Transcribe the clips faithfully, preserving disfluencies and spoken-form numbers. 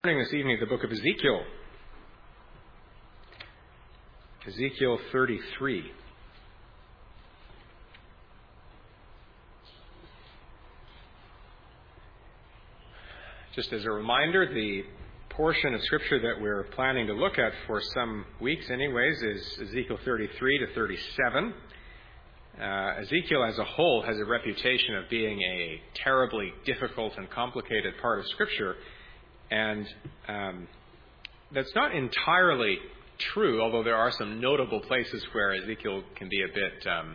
Turning this evening to the book of Ezekiel. Ezekiel thirty-three. Just as a reminder, the portion of Scripture that we're planning to look at for some weeks anyways is Ezekiel thirty-three to thirty-seven. Uh, Ezekiel as a whole has a reputation of being a terribly difficult and complicated part of Scripture. And um, that's not entirely true, although there are some notable places where Ezekiel can be a bit um,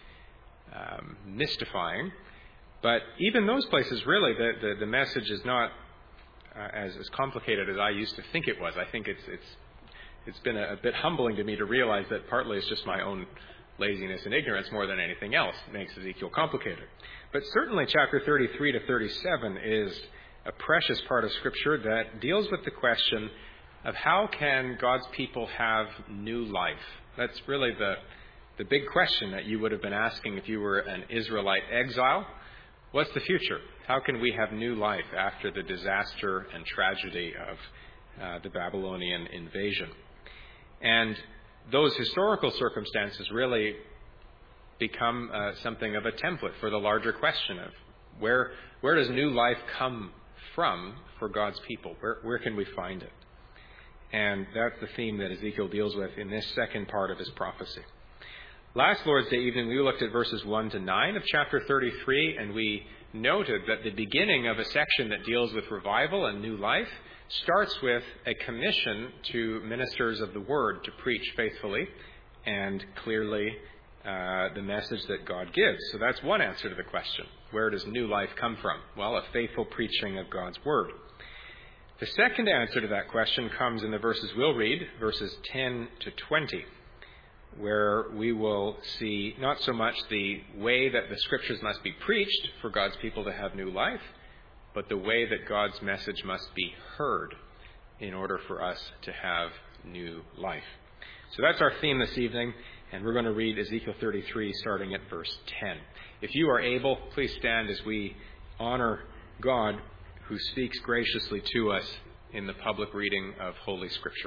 um, mystifying. But even those places, really, the, the, the message is not uh, as, as complicated as I used to think it was. I think it's it's it's been a, a bit humbling to me to realize that partly it's just my own laziness and ignorance more than anything else that makes Ezekiel complicated. But certainly chapter thirty-three to thirty-seven is a precious part of Scripture that deals with the question of how can God's people have new life. That's really the, the big question that you would have been asking if you were an Israelite exile. What's the future? How can we have new life after the disaster and tragedy of uh, the Babylonian invasion? And those historical circumstances really become uh, something of a template for the larger question of where where does new life come from for God's people? Where, where can we find it? And that's the theme that Ezekiel deals with in this second part of his prophecy. Last Lord's Day evening, we looked at verses one to nine of chapter thirty-three, and we noted that the beginning of a section that deals with revival and new life starts with a commission to ministers of the Word to preach faithfully and clearly uh, the message that God gives. So that's one answer to the question. Where does new life come from? Well, a faithful preaching of God's Word. The second answer to that question comes in the verses we'll read, verses ten to twenty, where we will see not so much the way that the Scriptures must be preached for God's people to have new life, but the way that God's message must be heard in order for us to have new life. So that's our theme this evening, and we're going to read Ezekiel thirty-three starting at verse ten. If you are able, please stand as we honor God who speaks graciously to us in the public reading of Holy Scripture.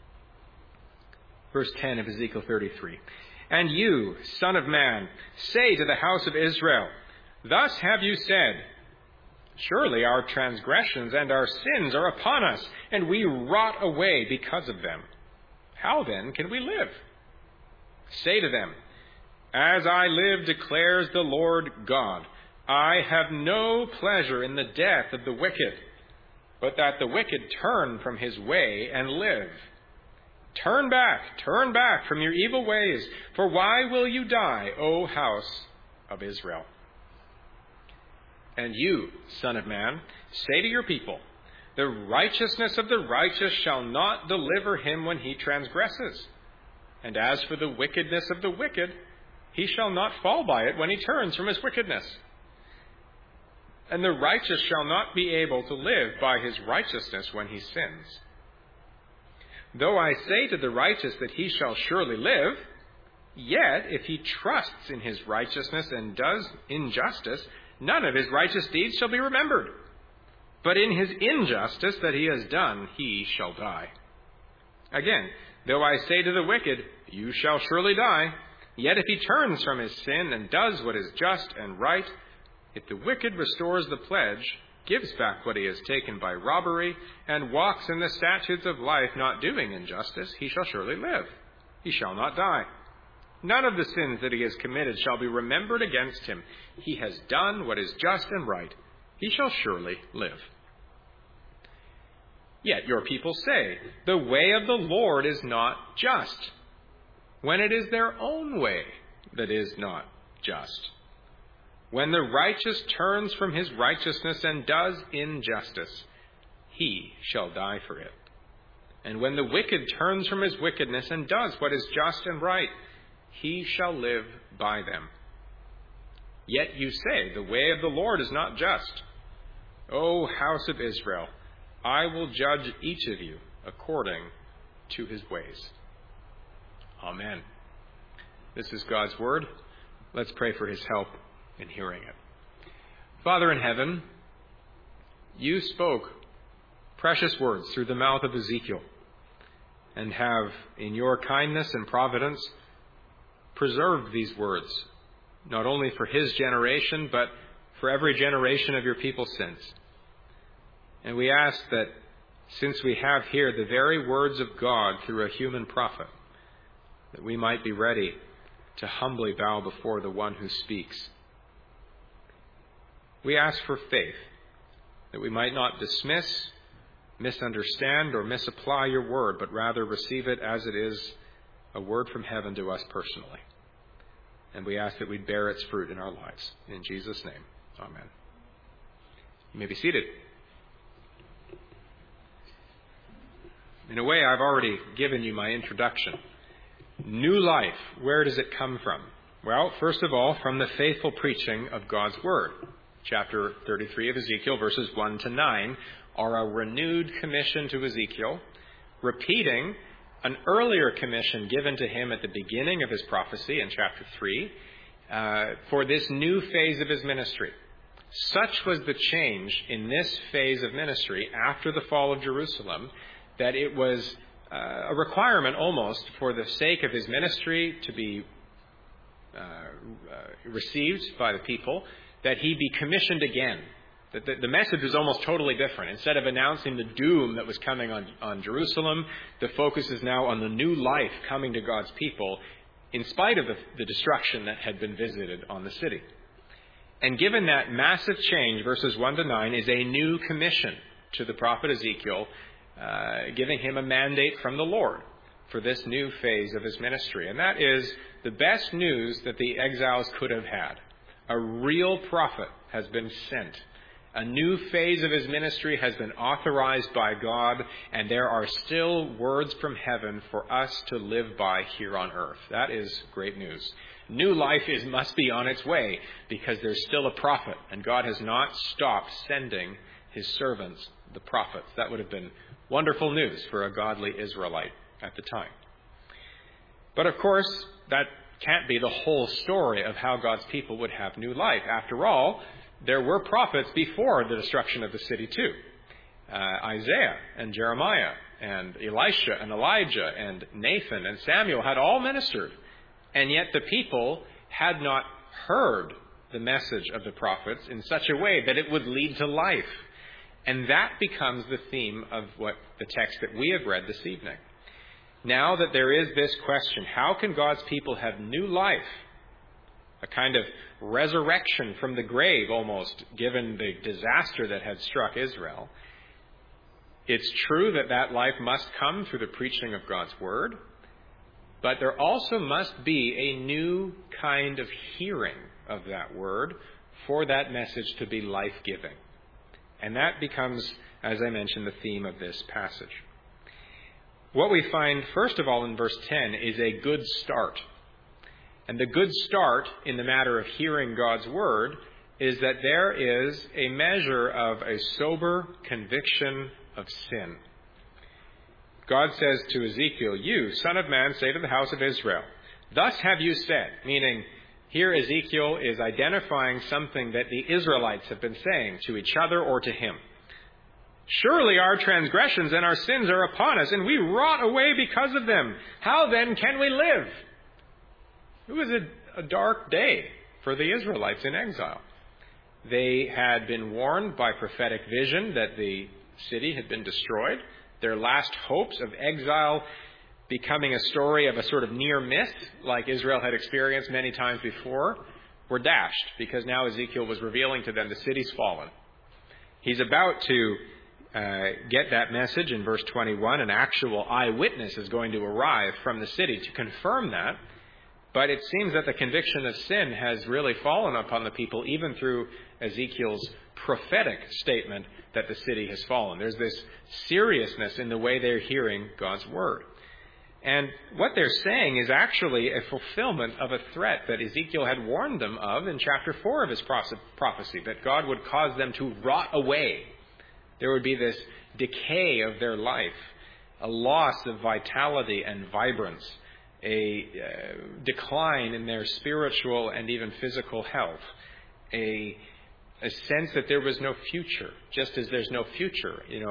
Verse ten of Ezekiel thirty-three. And you, son of man, say to the house of Israel, thus have you said, surely our transgressions and our sins are upon us, and we rot away because of them. How then can we live? Say to them, as I live, declares the Lord God, I have no pleasure in the death of the wicked, but that the wicked turn from his way and live. Turn back, turn back from your evil ways, for why will you die, O house of Israel? And you, son of man, say to your people, the righteousness of the righteous shall not deliver him when he transgresses. And as for the wickedness of the wicked, he shall not fall by it when he turns from his wickedness. And the righteous shall not be able to live by his righteousness when he sins. Though I say to the righteous that he shall surely live, yet if he trusts in his righteousness and does injustice, none of his righteous deeds shall be remembered. But in his injustice that he has done, he shall die. Again, though I say to the wicked, you shall surely die, yet if he turns from his sin and does what is just and right, if the wicked restores the pledge, gives back what he has taken by robbery, and walks in the statutes of life, not doing injustice, he shall surely live. He shall not die. None of the sins that he has committed shall be remembered against him. He has done what is just and right. He shall surely live. Yet your people say, the way of the Lord is not just, when it is their own way that is not just. When the righteous turns from his righteousness and does injustice, he shall die for it. And when the wicked turns from his wickedness and does what is just and right, he shall live by them. Yet you say, the way of the Lord is not just. O house of Israel, I will judge each of you according to his ways. Amen. This is God's word. Let's pray for his help in hearing it. Father in heaven, you spoke precious words through the mouth of Ezekiel, and have, in your kindness and providence, preserved these words, not only for his generation, but for every generation of your people since. And we ask that, since we have here the very words of God through a human prophet, that we might be ready to humbly bow before the one who speaks. We ask for faith, that we might not dismiss, misunderstand, or misapply your word, but rather receive it as it is, a word from heaven to us personally. And we ask that we bear its fruit in our lives. In Jesus' name, amen. You may be seated. In a way, I've already given you my introduction. New life, where does it come from? Well, first of all, from the faithful preaching of God's Word. Chapter thirty-three of Ezekiel, verses one to nine, are a renewed commission to Ezekiel, repeating an earlier commission given to him at the beginning of his prophecy in chapter three, uh, for this new phase of his ministry. Such was the change in this phase of ministry after the fall of Jerusalem, that it was uh, a requirement almost for the sake of his ministry to be uh, uh, received by the people, that he be commissioned again. That the, the message was almost totally different. Instead of announcing the doom that was coming on, on Jerusalem, the focus is now on the new life coming to God's people, in spite of the, the destruction that had been visited on the city. And given that massive change, verses one to nine, is a new commission to the prophet Ezekiel, Uh, giving him a mandate from the Lord for this new phase of his ministry. And that is the best news that the exiles could have had. A real prophet has been sent. A new phase of his ministry has been authorized by God, and there are still words from heaven for us to live by here on earth. That is great news. New life is must be on its way, because there's still a prophet, and God has not stopped sending his servants, the prophets. That would have been wonderful news for a godly Israelite at the time. But of course, that can't be the whole story of how God's people would have new life. After all, there were prophets before the destruction of the city too. Uh, Isaiah and Jeremiah and Elisha and Elijah and Nathan and Samuel had all ministered. And yet the people had not heard the message of the prophets in such a way that it would lead to life. And that becomes the theme of what the text that we have read this evening. Now that there is this question, how can God's people have new life? A kind of resurrection from the grave almost, given the disaster that had struck Israel. It's true that that life must come through the preaching of God's word, but there also must be a new kind of hearing of that word for that message to be life-giving. And that becomes, as I mentioned, the theme of this passage. What we find, first of all, in verse ten is a good start. And the good start in the matter of hearing God's word is that there is a measure of a sober conviction of sin. God says to Ezekiel, "You, son of man, say to the house of Israel, thus have you said," meaning here Ezekiel is identifying something that the Israelites have been saying to each other or to him. "Surely our transgressions and our sins are upon us, and we rot away because of them. How then can we live?" It was a, a dark day for the Israelites in exile. They had been warned by prophetic vision that the city had been destroyed. Their last hopes of exile becoming a story of a sort of near miss, like Israel had experienced many times before, were dashed, because now Ezekiel was revealing to them the city's fallen. He's about to uh, get that message in verse twenty-one. An actual eyewitness is going to arrive from the city to confirm that. But it seems that the conviction of sin has really fallen upon the people, even through Ezekiel's prophetic statement that the city has fallen. There's this seriousness in the way they're hearing God's word. And what they're saying is actually a fulfillment of a threat that Ezekiel had warned them of in chapter four of his prophecy, that God would cause them to rot away. There would be this decay of their life, a loss of vitality and vibrance, a uh, decline in their spiritual and even physical health, a, a sense that there was no future, just as there's no future, you know,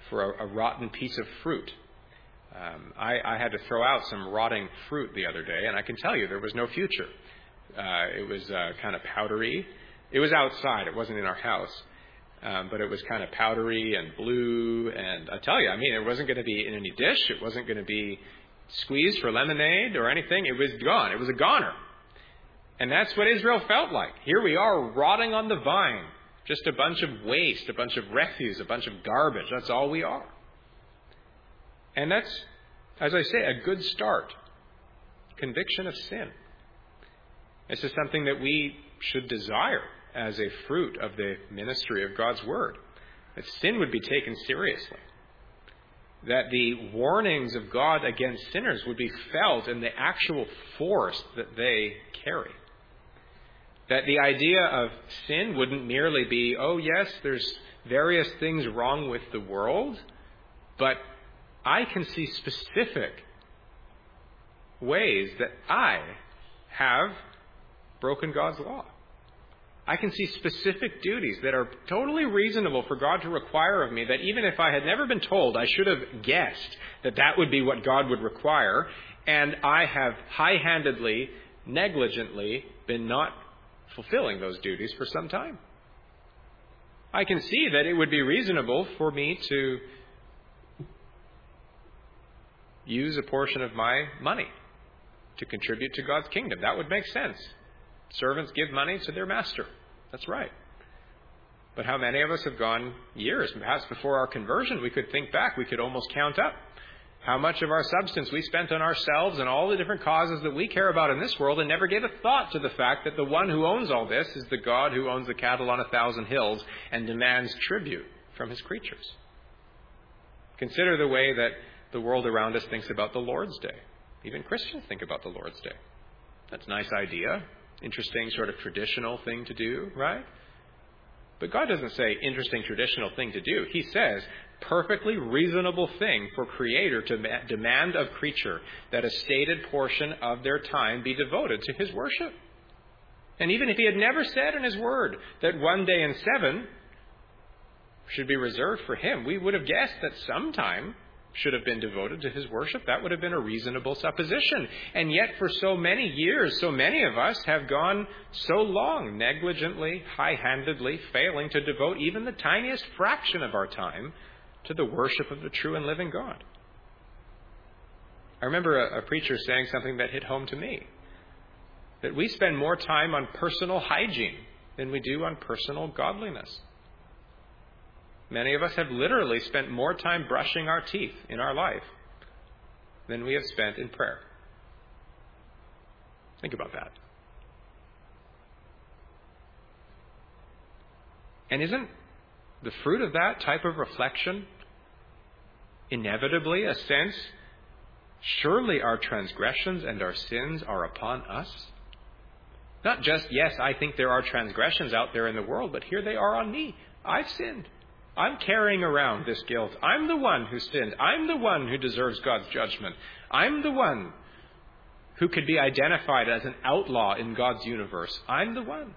for a, a rotten piece of fruit. Um, I, I had to throw out some rotting fruit the other day, and I can tell you there was no future. Uh, it was uh, kind of powdery. It was outside. It wasn't in our house. Um, but it was kind of powdery and blue. And I tell you, I mean, it wasn't going to be in any dish. It wasn't going to be squeezed for lemonade or anything. It was gone. It was a goner. And that's what Israel felt like. Here we are rotting on the vine. Just a bunch of waste, a bunch of refuse, a bunch of garbage. That's all we are. And that's, as I say, a good start. Conviction of sin. This is something that we should desire as a fruit of the ministry of God's Word. That sin would be taken seriously. That the warnings of God against sinners would be felt in the actual force that they carry. That the idea of sin wouldn't merely be, oh yes, there's various things wrong with the world, but I can see specific ways that I have broken God's law. I can see specific duties that are totally reasonable for God to require of me, that even if I had never been told, I should have guessed that that would be what God would require, and I have high-handedly, negligently been not fulfilling those duties for some time. I can see that it would be reasonable for me to use a portion of my money to contribute to God's kingdom. That would make sense. Servants give money to their master. That's right. But how many of us have gone years, perhaps before our conversion, we could think back, we could almost count up how much of our substance we spent on ourselves and all the different causes that we care about in this world, and never gave a thought to the fact that the one who owns all this is the God who owns the cattle on a thousand hills and demands tribute from his creatures. Consider the way that the world around us thinks about the Lord's Day. Even Christians think about the Lord's Day. That's a nice idea. Interesting sort of traditional thing to do, right? But God doesn't say interesting traditional thing to do. He says perfectly reasonable thing for Creator to ma- demand of creature that a stated portion of their time be devoted to his worship. And even if he had never said in his word that one day in seven should be reserved for him, we would have guessed that sometime should have been devoted to his worship. That would have been a reasonable supposition. And yet for so many years, so many of us have gone so long, negligently, high-handedly, failing to devote even the tiniest fraction of our time to the worship of the true and living God. I remember a, a preacher saying something that hit home to me, that we spend more time on personal hygiene than we do on personal godliness. Many of us have literally spent more time brushing our teeth in our life than we have spent in prayer. Think about that. And isn't the fruit of that type of reflection inevitably a sense, surely our transgressions and our sins are upon us? Not just, yes, I think there are transgressions out there in the world, but here they are on me. I've sinned. I'm carrying around this guilt. I'm the one who sinned. I'm the one who deserves God's judgment. I'm the one who could be identified as an outlaw in God's universe. I'm the one.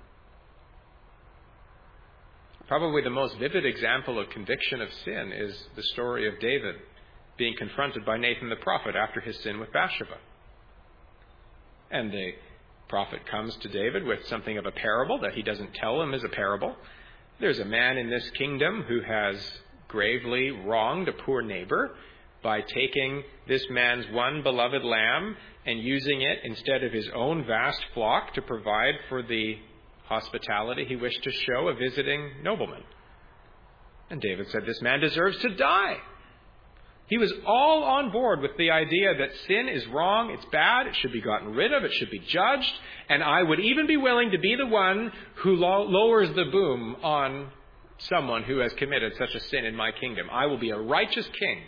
Probably the most vivid example of conviction of sin is the story of David being confronted by Nathan the prophet after his sin with Bathsheba. And the prophet comes to David with something of a parable that he doesn't tell him is a parable. There's a man in this kingdom who has gravely wronged a poor neighbor by taking this man's one beloved lamb and using it instead of his own vast flock to provide for the hospitality he wished to show a visiting nobleman. And David said, this man deserves to die. He was all on board with the idea that sin is wrong, it's bad, it should be gotten rid of, it should be judged, and I would even be willing to be the one who lo- lowers the boom on someone who has committed such a sin in my kingdom. I will be a righteous king.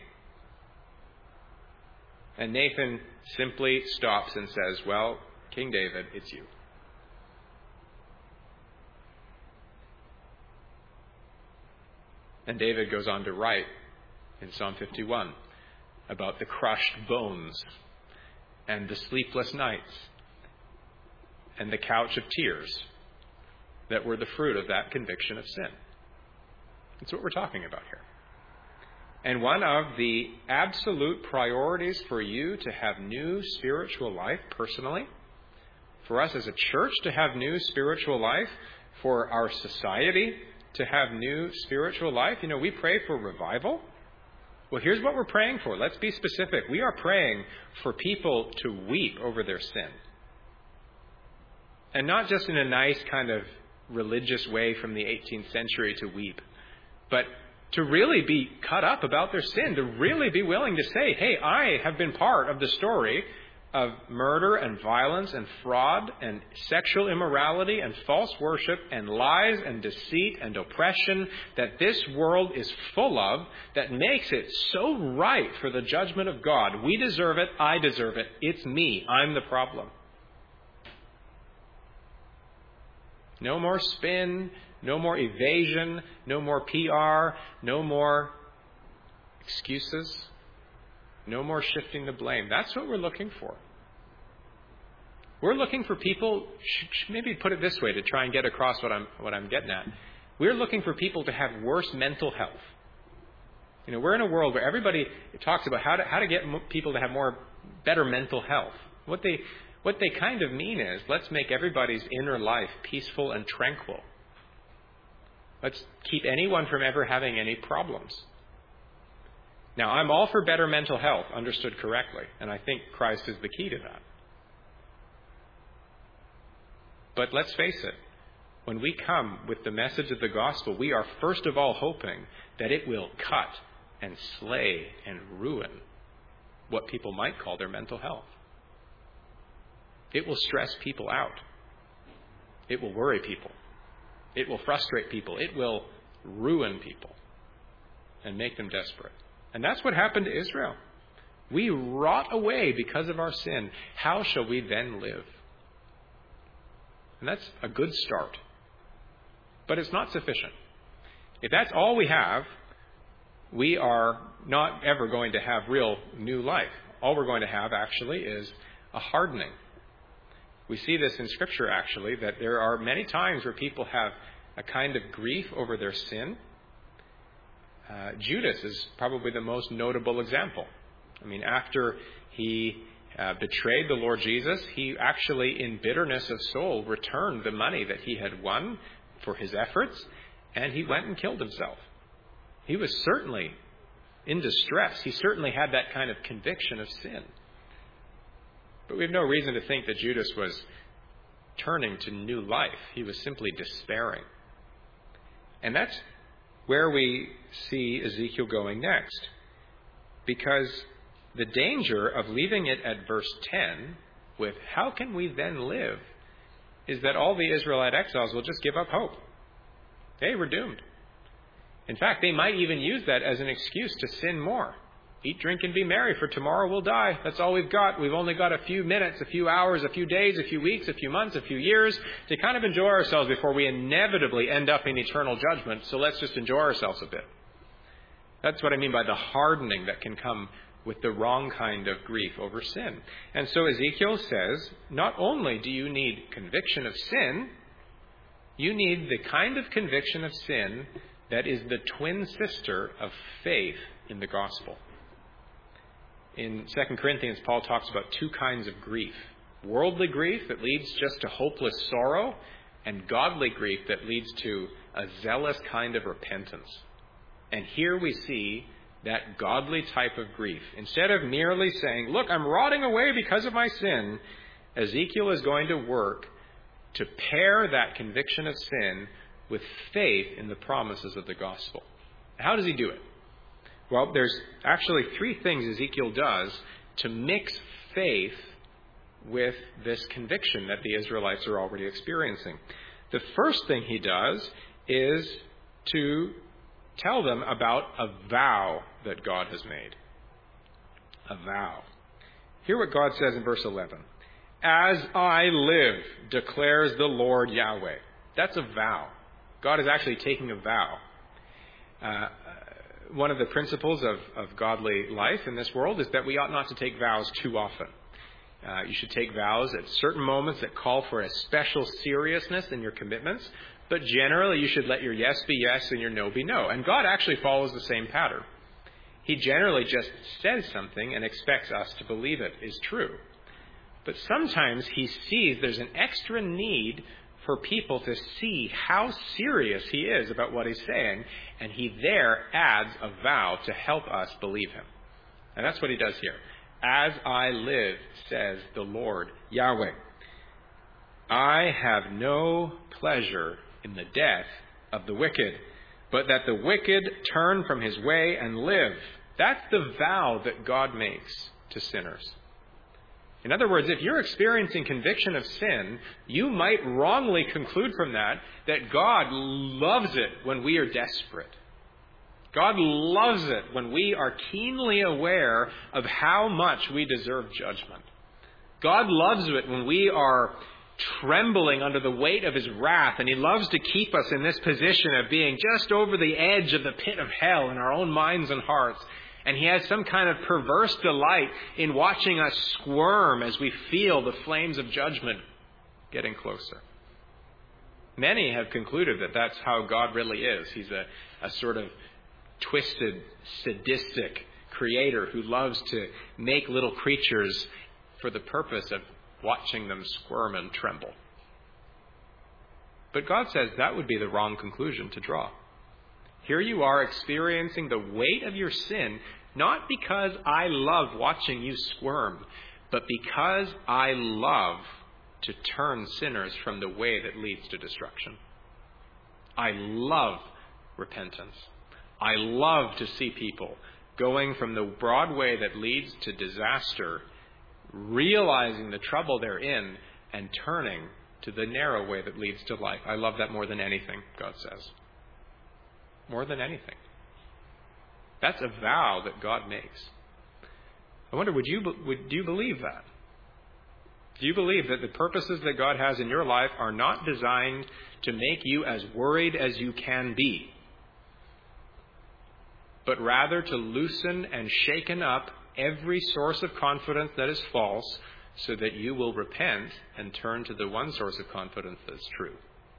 And Nathan simply stops and says, well, King David, it's you. And David goes on to write in Psalm fifty-one about the crushed bones and the sleepless nights and the couch of tears that were the fruit of that conviction of sin. That's what we're talking about here. And one of the absolute priorities for you to have new spiritual life personally, for us as a church to have new spiritual life, for our society to have new spiritual life. You know, we pray for revival. Well, here's what we're praying for. Let's be specific. We are praying for people to weep over their sin. And not just in a nice kind of religious way from the eighteenth century to weep, but to really be cut up about their sin, to really be willing to say, hey, I have been part of the story of murder and violence and fraud and sexual immorality and false worship and lies and deceit and oppression that this world is full of, that makes it so right for the judgment of God. We deserve it. I deserve it. It's me. I'm the problem. No more spin, no more evasion, no more P R, no more excuses, no more shifting the blame. That's what we're looking for. We're looking for people, maybe put it this way to try and get across what I'm what I'm getting at. We're looking for people to have worse mental health. You know, we're in a world where everybody talks about how to how to get people to have more better mental health. What they what they kind of mean is, let's make everybody's inner life peaceful and tranquil. Let's keep anyone from ever having any problems. Now, I'm all for better mental health, understood correctly, and I think Christ is the key to that. But let's face it, when we come with the message of the gospel, we are first of all hoping that it will cut and slay and ruin what people might call their mental health. It will stress people out. It will worry people. It will frustrate people. It will ruin people and make them desperate. And that's what happened to Israel. We rot away because of our sin. How shall we then live? And that's a good start. But it's not sufficient. If that's all we have, we are not ever going to have real new life. All we're going to have, actually, is a hardening. We see this in Scripture, actually, that there are many times where people have a kind of grief over their sin. Uh, Judas is probably the most notable example. I mean, after he uh, betrayed the Lord Jesus, he actually, in bitterness of soul, returned the money that he had won for his efforts, and he went and killed himself. He was certainly in distress. He certainly had that kind of conviction of sin. But we have no reason to think that Judas was turning to new life. He was simply despairing. And that's where we see Ezekiel going next. Because the danger of leaving it at verse ten with, how can we then live, is that all the Israelite exiles will just give up hope. Hey, we're doomed. In fact, they might even use that as an excuse to sin more. Eat, drink, and be merry, for tomorrow we'll die. That's all we've got. We've only got a few minutes, a few hours, a few days, a few weeks, a few months, a few years to kind of enjoy ourselves before we inevitably end up in eternal judgment. So let's just enjoy ourselves a bit. That's what I mean by the hardening that can come with the wrong kind of grief over sin. And so Ezekiel says, not only do you need conviction of sin, you need the kind of conviction of sin that is the twin sister of faith in the gospel. In Second Corinthians, Paul talks about two kinds of grief. Worldly grief that leads just to hopeless sorrow, and godly grief that leads to a zealous kind of repentance. And here we see that godly type of grief. Instead of merely saying, look, I'm rotting away because of my sin, Ezekiel is going to work to pair that conviction of sin with faith in the promises of the gospel. How does he do it? Well, there's actually three things Ezekiel does to mix faith with this conviction that the Israelites are already experiencing. The first thing he does is to tell them about a vow that God has made. A vow. Hear what God says in verse eleven. As I live, declares the Lord Yahweh. That's a vow. God is actually taking a vow. Uh, one of the principles of, of godly life in this world is that we ought not to take vows too often. Uh, you should take vows at certain moments that call for a special seriousness in your commitments, but generally you should let your yes be yes and your no be no. And God actually follows the same pattern. He generally just says something and expects us to believe it is true. But sometimes he sees there's an extra need for people to see how serious he is about what he's saying, and he there adds a vow to help us believe him. And that's what he does here. As I live, says the Lord Yahweh, I have no pleasure in the death of the wicked, but that the wicked turn from his way and live. That's the vow that God makes to sinners. In other words, if you're experiencing conviction of sin, you might wrongly conclude from that that God loves it when we are desperate. God loves it when we are keenly aware of how much we deserve judgment. God loves it when we are trembling under the weight of his wrath, and he loves to keep us in this position of being just over the edge of the pit of hell in our own minds and hearts. And he has some kind of perverse delight in watching us squirm as we feel the flames of judgment getting closer. Many have concluded that that's how God really is. He's a, a sort of twisted, sadistic creator who loves to make little creatures for the purpose of watching them squirm and tremble. But God says that would be the wrong conclusion to draw. Here you are experiencing the weight of your sin, not because I love watching you squirm, but because I love to turn sinners from the way that leads to destruction. I love repentance. I love to see people going from the broad way that leads to disaster, realizing the trouble they're in, and turning to the narrow way that leads to life. I love that more than anything, God says. More than anything. That's a vow that God makes. I wonder, would you, would, do you believe that? Do you believe that the purposes that God has in your life are not designed to make you as worried as you can be, but rather to loosen and shaken up every source of confidence that is false, so that you will repent and turn to the one source of confidence that's true?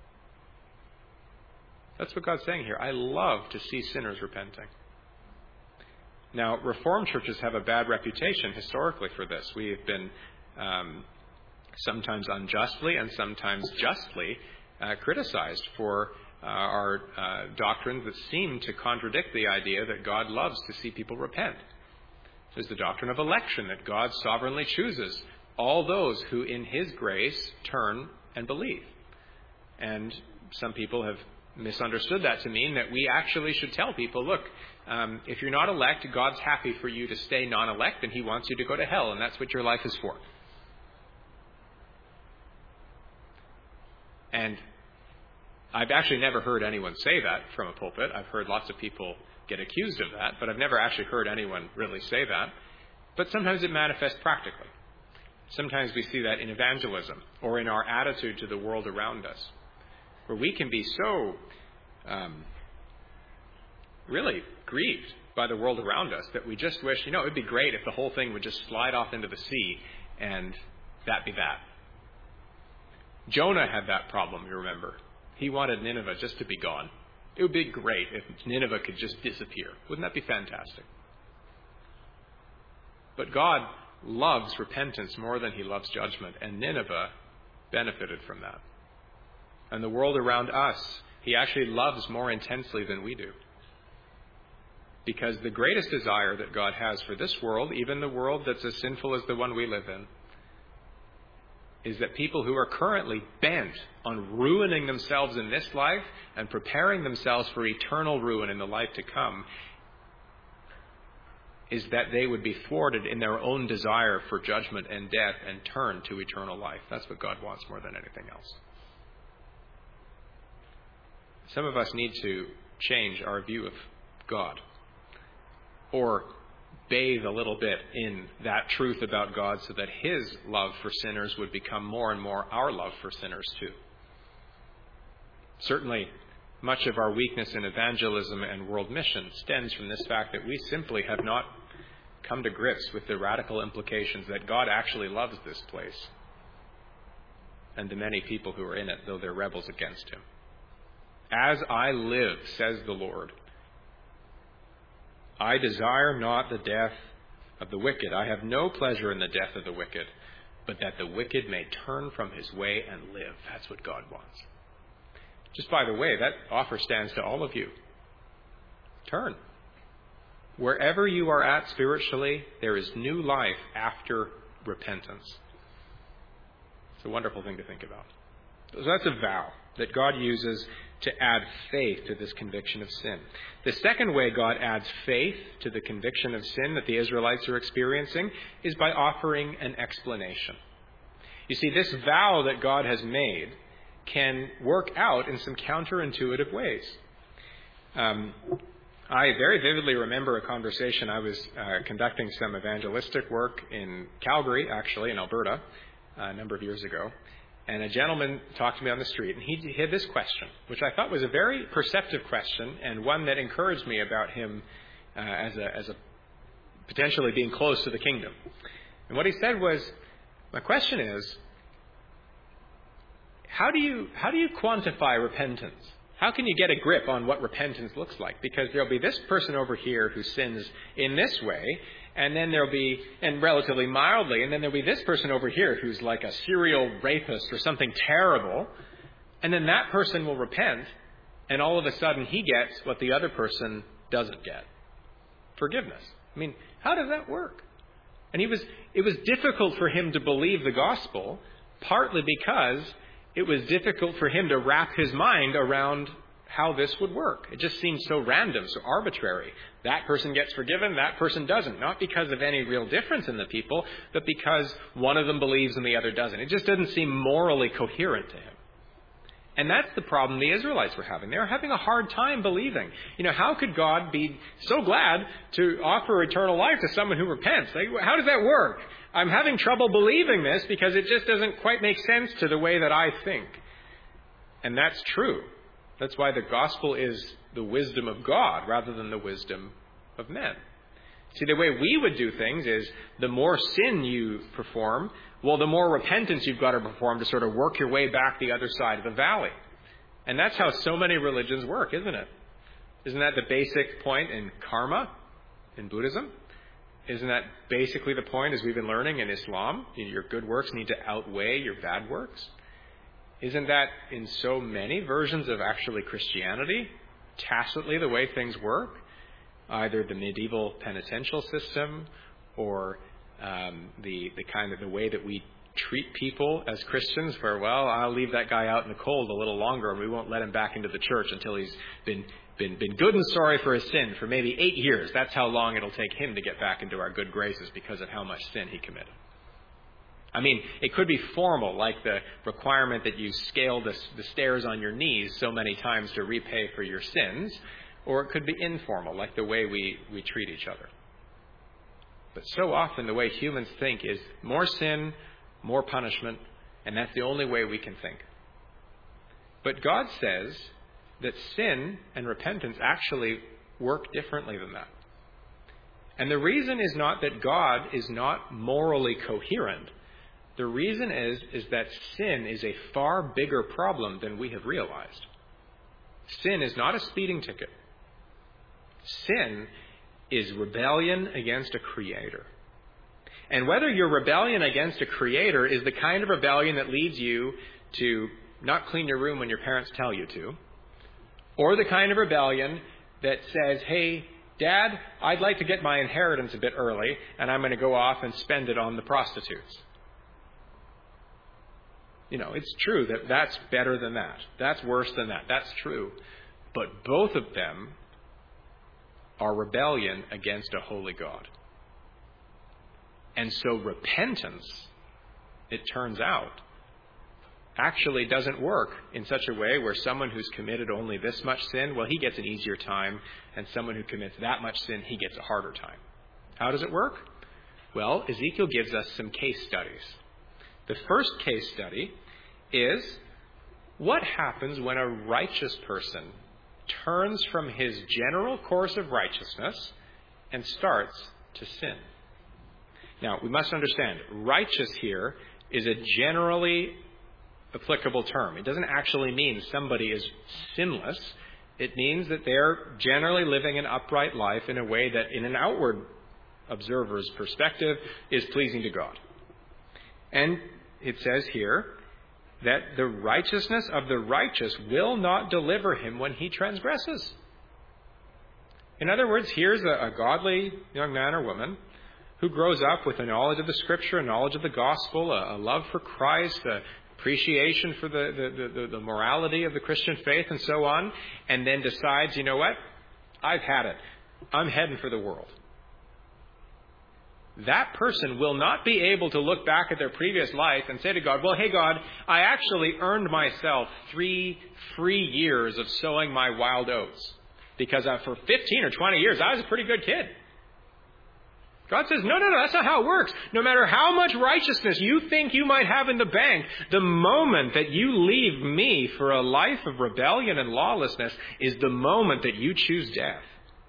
That's what God's saying here. I love to see sinners repenting. Now, Reformed churches have a bad reputation historically for this. We have been um, sometimes unjustly and sometimes justly uh, criticized for uh, our uh, doctrines that seem to contradict the idea that God loves to see people repent. There's the doctrine of election, that God sovereignly chooses all those who in his grace turn and believe. And some people have misunderstood that to mean that we actually should tell people, look, um, if you're not elect, God's happy for you to stay non-elect, and he wants you to go to hell, and that's what your life is for. And I've actually never heard anyone say that from a pulpit. I've heard lots of people get accused of that, but I've never actually heard anyone really say that. But sometimes it manifests practically. Sometimes we see that in evangelism or in our attitude to the world around us, where we can be so um, really grieved by the world around us that we just wish, you know, it would be great if the whole thing would just slide off into the sea and that be that. Jonah had that problem, you remember. He wanted Nineveh just to be gone. It would be great if Nineveh could just disappear. Wouldn't that be fantastic? But God loves repentance more than he loves judgment, and Nineveh benefited from that. And the world around us, he actually loves more intensely than we do. Because the greatest desire that God has for this world, even the world that's as sinful as the one we live in, is that people who are currently bent on ruining themselves in this life and preparing themselves for eternal ruin in the life to come, is that they would be thwarted in their own desire for judgment and death and turn to eternal life. That's what God wants more than anything else. Some of us need to change our view of God, or bathe a little bit in that truth about God so that his love for sinners would become more and more our love for sinners too. Certainly, much of our weakness in evangelism and world mission stems from this fact that we simply have not come to grips with the radical implications that God actually loves this place and the many people who are in it, though they're rebels against him. As I live, says the Lord, I desire not the death of the wicked. I have no pleasure in the death of the wicked, but that the wicked may turn from his way and live. That's what God wants. Just by the way, that offer stands to all of you. Turn. Wherever you are at spiritually, there is new life after repentance. It's a wonderful thing to think about. So that's a vow that God uses to add faith to this conviction of sin. The second way God adds faith to the conviction of sin that the Israelites are experiencing is by offering an explanation. You see, this vow that God has made can work out in some counterintuitive ways. Um, I very vividly remember a conversation. I was uh, conducting some evangelistic work in Calgary, actually, in Alberta, uh, a number of years ago. And a gentleman talked to me on the street, and he, he had this question, which I thought was a very perceptive question and one that encouraged me about him uh, as a, as a potentially being close to the kingdom. And what he said was, my question is, how do you how do you quantify repentance? How can you get a grip on what repentance looks like? Because there'll be this person over here who sins in this way, and then there'll be, and relatively mildly, and then there'll be this person over here who's like a serial rapist or something terrible, and then that person will repent, and all of a sudden he gets what the other person doesn't get. Forgiveness. I mean, how does that work? And he was, it was difficult for him to believe the gospel, partly because it was difficult for him to wrap his mind around how this would work. It just seemed so random, so arbitrary. That person gets forgiven, that person doesn't. Not because of any real difference in the people, but because one of them believes and the other doesn't. It just doesn't seem morally coherent to him. And that's the problem the Israelites were having. They were having a hard time believing. You know, how could God be so glad to offer eternal life to someone who repents? Like, how does that work? I'm having trouble believing this because it just doesn't quite make sense to the way that I think. And that's true. That's why the gospel is the wisdom of God rather than the wisdom of men. See, the way we would do things is the more sin you perform, well, the more repentance you've got to perform to sort of work your way back the other side of the valley. And that's how so many religions work, isn't it? Isn't that the basic point in karma in Buddhism? Isn't that basically the point, as we've been learning in Islam? Your good works need to outweigh your bad works. Isn't that in so many versions of actually Christianity, tacitly the way things work? Either the medieval penitential system or um, the the kind of the way that we treat people as Christians, where, well, I'll leave that guy out in the cold a little longer and we won't let him back into the church until he's been Been, been good and sorry for his sin for maybe eight years. That's how long it'll take him to get back into our good graces because of how much sin he committed. I mean, it could be formal, like the requirement that you scale the, the stairs on your knees so many times to repay for your sins, or it could be informal, like the way we, we treat each other. But so often the way humans think is more sin, more punishment, and that's the only way we can think. But God says that sin and repentance actually work differently than that. And the reason is not that God is not morally coherent. The reason is, is that sin is a far bigger problem than we have realized. Sin is not a speeding ticket. Sin is rebellion against a creator. And whether your rebellion against a creator is the kind of rebellion that leads you to not clean your room when your parents tell you to, or the kind of rebellion that says, hey, Dad, I'd like to get my inheritance a bit early, and I'm going to go off and spend it on the prostitutes. You know, it's true that that's better than that. That's worse than that. That's true. But both of them are rebellion against a holy God. And so repentance, it turns out, actually doesn't work in such a way where someone who's committed only this much sin, well, he gets an easier time, and someone who commits that much sin, he gets a harder time. How does it work? Well, Ezekiel gives us some case studies. The first case study is what happens when a righteous person turns from his general course of righteousness and starts to sin. Now, we must understand, righteous here is a generally applicable term. It doesn't actually mean somebody is sinless. It means that they're generally living an upright life in a way that, in an outward observer's perspective, is pleasing to God. And it says here that the righteousness of the righteous will not deliver him when he transgresses. In other words, here's a, a godly young man or woman who grows up with a knowledge of the Scripture, a knowledge of the gospel, a, a love for Christ, a appreciation for the, the, the, the morality of the Christian faith and so on, and then decides, you know what, I've had it. I'm heading for the world. That person will not be able to look back at their previous life and say to God, well, hey, God, I actually earned myself three free years of sowing my wild oats because for fifteen or twenty years, I was a pretty good kid. God says, no, no, no, that's not how it works. No matter how much righteousness you think you might have in the bank, the moment that you leave me for a life of rebellion and lawlessness is the moment that you choose death.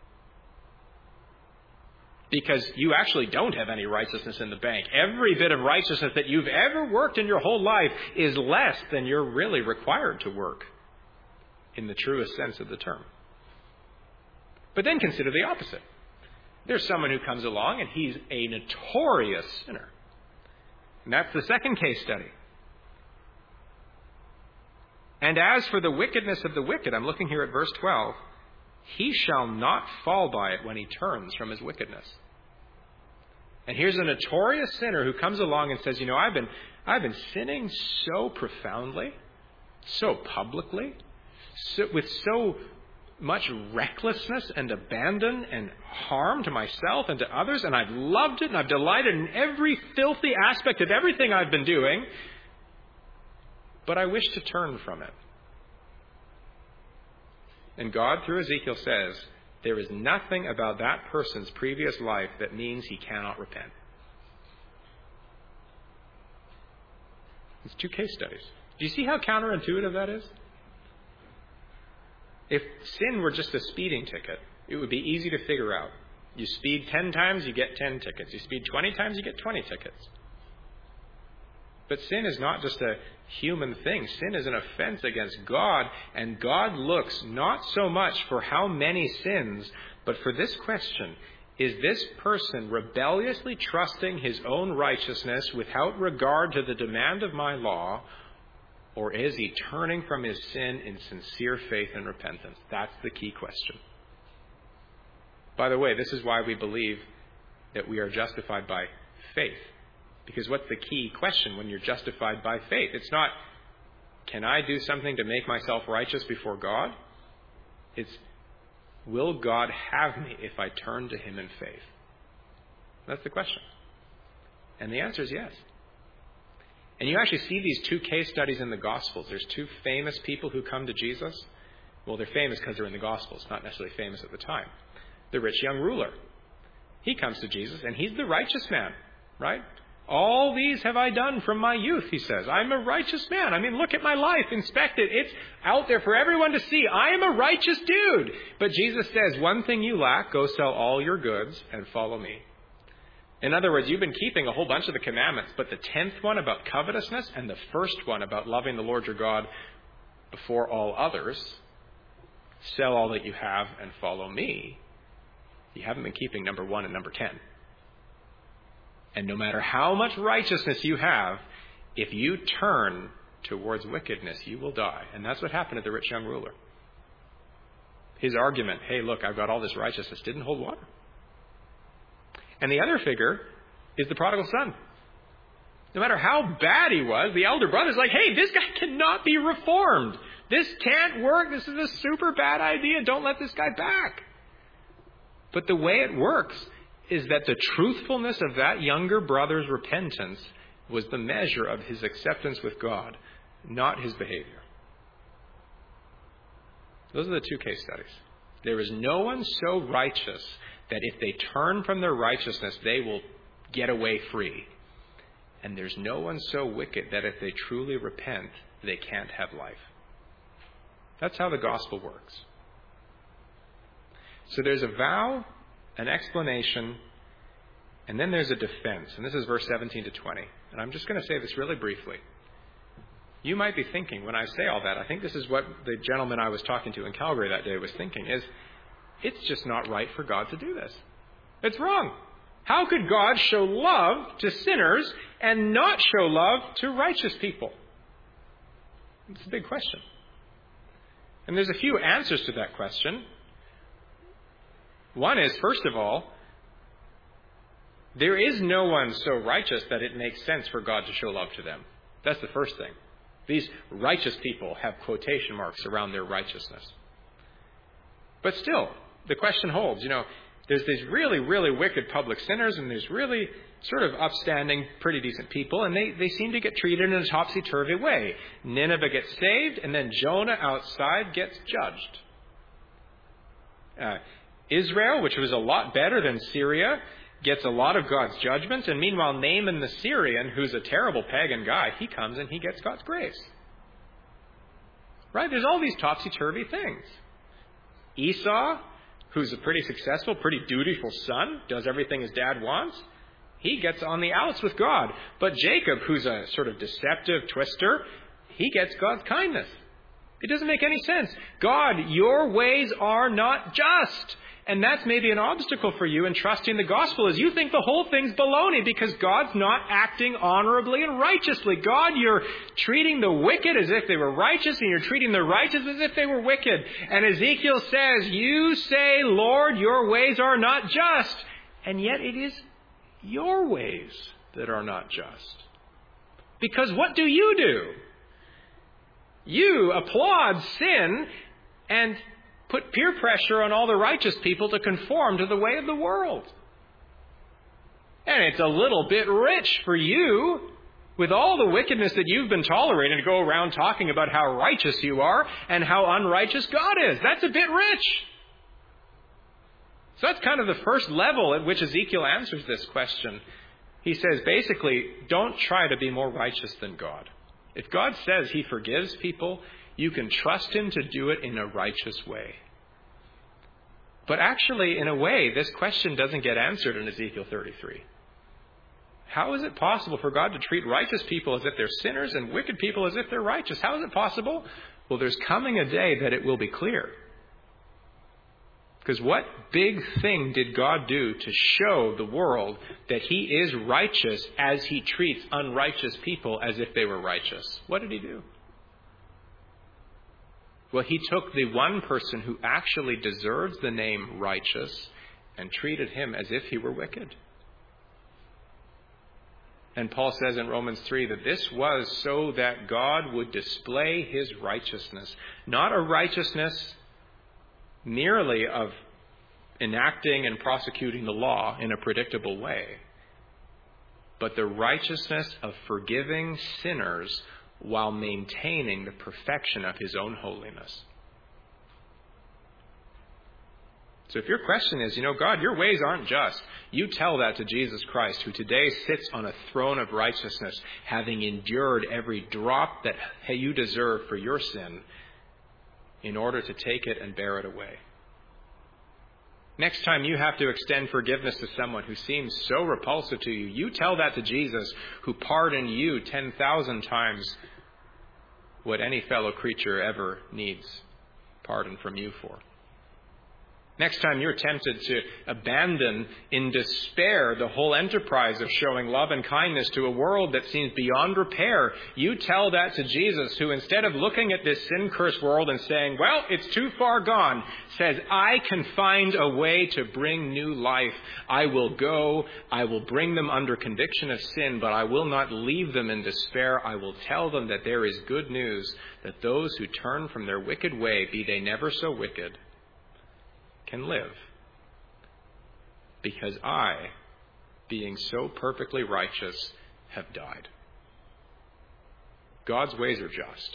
Because you actually don't have any righteousness in the bank. Every bit of righteousness that you've ever worked in your whole life is less than you're really required to work in the truest sense of the term. But then consider the opposite. There's someone who comes along and he's a notorious sinner. And that's the second case study. And as for the wickedness of the wicked, I'm looking here at verse twelve, he shall not fall by it when he turns from his wickedness. And here's a notorious sinner who comes along and says, you know, I've been, I've been sinning so profoundly, so publicly, so, with so much recklessness and abandon and harm to myself and to others, and I've loved it and I've delighted in every filthy aspect of everything I've been doing, but I wish to turn from it. And God, through Ezekiel, says, there is nothing about that person's previous life that means he cannot repent. It's two case studies. Do you see how counterintuitive that is? If sin were just a speeding ticket, it would be easy to figure out. You speed ten times, you get ten tickets. You speed twenty times, you get twenty tickets. But sin is not just a human thing. Sin is an offense against God, and God looks not so much for how many sins, but for this question: is this person rebelliously trusting his own righteousness without regard to the demand of my law, or is he turning from his sin in sincere faith and repentance? That's the key question. By the way, this is why we believe that we are justified by faith. Because what's the key question when you're justified by faith? It's not, can I do something to make myself righteous before God? It's, will God have me if I turn to him in faith? That's the question. And the answer is yes. And you actually see these two case studies in the Gospels. There's two famous people who come to Jesus. Well, they're famous because they're in the Gospels, not necessarily famous at the time. The rich young ruler. He comes to Jesus, and he's the righteous man, right? All these have I done from my youth, he says. I'm a righteous man. I mean, look at my life. Inspect it. It's out there for everyone to see. I am a righteous dude. But Jesus says, one thing you lack, go sell all your goods and follow me. In other words, you've been keeping a whole bunch of the commandments, but the tenth one about covetousness and the first one about loving the Lord your God before all others, sell all that you have and follow me. You haven't been keeping number one and number ten. And no matter how much righteousness you have, if you turn towards wickedness, you will die. And that's what happened to the rich young ruler. His argument, hey, look, I've got all this righteousness, didn't hold water. And the other figure is the prodigal son. No matter how bad he was, the elder brother's like, hey, this guy cannot be reformed. This can't work. This is a super bad idea. Don't let this guy back. But the way it works is that the truthfulness of that younger brother's repentance was the measure of his acceptance with God, not his behavior. Those are the two case studies. There is no one so righteous that if they turn from their righteousness, they will get away free. And there's no one so wicked that if they truly repent, they can't have life. That's how the gospel works. So there's a vow, an explanation, and then there's a defense. And this is verse seventeen to twenty. And I'm just going to say this really briefly. You might be thinking, when I say all that, I think this is what the gentleman I was talking to in Calgary that day was thinking, is it's just not right for God to do this. It's wrong. How could God show love to sinners and not show love to righteous people? It's a big question. And there's a few answers to that question. One is, first of all, there is no one so righteous that it makes sense for God to show love to them. That's the first thing. These righteous people have quotation marks around their righteousness. But still, the question holds, you know, there's these really, really wicked public sinners, and there's really sort of upstanding, pretty decent people, and they, they seem to get treated in a topsy-turvy way. Nineveh gets saved, and then Jonah outside gets judged. Uh, Israel, which was a lot better than Syria, gets a lot of God's judgments, and meanwhile Naaman the Syrian, who's a terrible pagan guy, he comes and he gets God's grace. Right? There's all these topsy-turvy things. Esau, who's a pretty successful, pretty dutiful son, does everything his dad wants, he gets on the outs with God. But Jacob, who's a sort of deceptive twister, he gets God's kindness. It doesn't make any sense. God, your ways are not just. And that's maybe an obstacle for you in trusting the gospel, is you think the whole thing's baloney because God's not acting honorably and righteously. God, you're treating the wicked as if they were righteous, and you're treating the righteous as if they were wicked. And Ezekiel says, you say, Lord, your ways are not just. And yet it is your ways that are not just. Because what do you do? You applaud sin and put peer pressure on all the righteous people to conform to the way of the world. And it's a little bit rich for you, with all the wickedness that you've been tolerating, to go around talking about how righteous you are and how unrighteous God is. That's a bit rich. So that's kind of the first level at which Ezekiel answers this question. He says, basically, don't try to be more righteous than God. If God says he forgives people, you can trust him to do it in a righteous way. But actually, in a way, this question doesn't get answered in Ezekiel thirty-three. How is it possible for God to treat righteous people as if they're sinners and wicked people as if they're righteous? How is it possible? Well, there's coming a day that it will be clear. Because what big thing did God do to show the world that he is righteous as he treats unrighteous people as if they were righteous? What did he do? Well, he took the one person who actually deserves the name righteous and treated him as if he were wicked. And Paul says in Romans three that this was so that God would display his righteousness. Not a righteousness merely of enacting and prosecuting the law in a predictable way, but the righteousness of forgiving sinners while maintaining the perfection of his own holiness. So if your question is, you know, God, your ways aren't just, you tell that to Jesus Christ, who today sits on a throne of righteousness, having endured every drop that you deserve for your sin, in order to take it and bear it away. Next time you have to extend forgiveness to someone who seems so repulsive to you, you tell that to Jesus, who pardoned you ten thousand times what any fellow creature ever needs pardon from you for. Next time you're tempted to abandon in despair the whole enterprise of showing love and kindness to a world that seems beyond repair, you tell that to Jesus, who instead of looking at this sin-cursed world and saying, well, it's too far gone, says, I can find a way to bring new life. I will go, I will bring them under conviction of sin, but I will not leave them in despair. I will tell them that there is good news, that those who turn from their wicked way, be they never so wicked, can live, because I, being so perfectly righteous, have died. God's ways are just.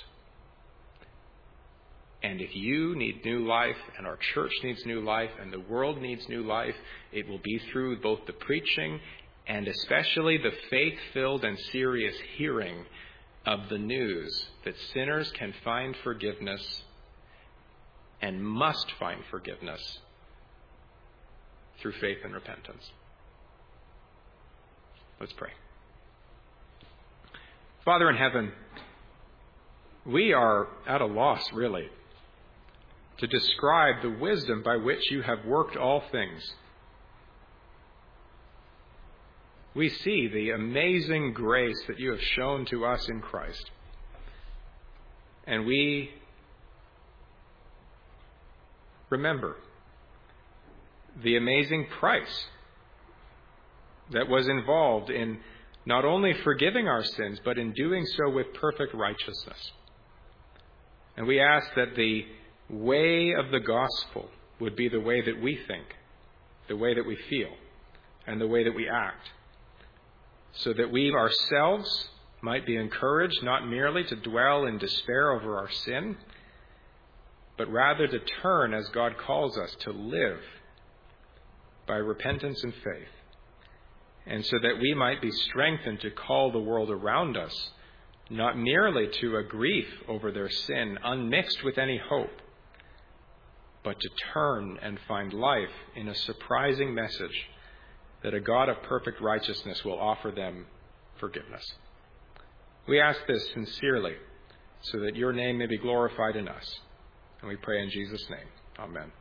And if you need new life, and our church needs new life, and the world needs new life, it will be through both the preaching and especially the faith-filled and serious hearing of the news that sinners can find forgiveness and must find forgiveness through faith and repentance. Let's pray. Father in heaven, we are at a loss, really, to describe the wisdom by which you have worked all things. We see the amazing grace that you have shown to us in Christ. And we remember the amazing price that was involved in not only forgiving our sins, but in doing so with perfect righteousness. And we ask that the way of the gospel would be the way that we think, the way that we feel, and the way that we act, so that we ourselves might be encouraged not merely to dwell in despair over our sin, but rather to turn, as God calls us, to live by repentance and faith, and so that we might be strengthened to call the world around us not merely to a grief over their sin unmixed with any hope, but to turn and find life in a surprising message that a God of perfect righteousness will offer them forgiveness. We ask this sincerely so that your name may be glorified in us. And we pray in Jesus' name. Amen.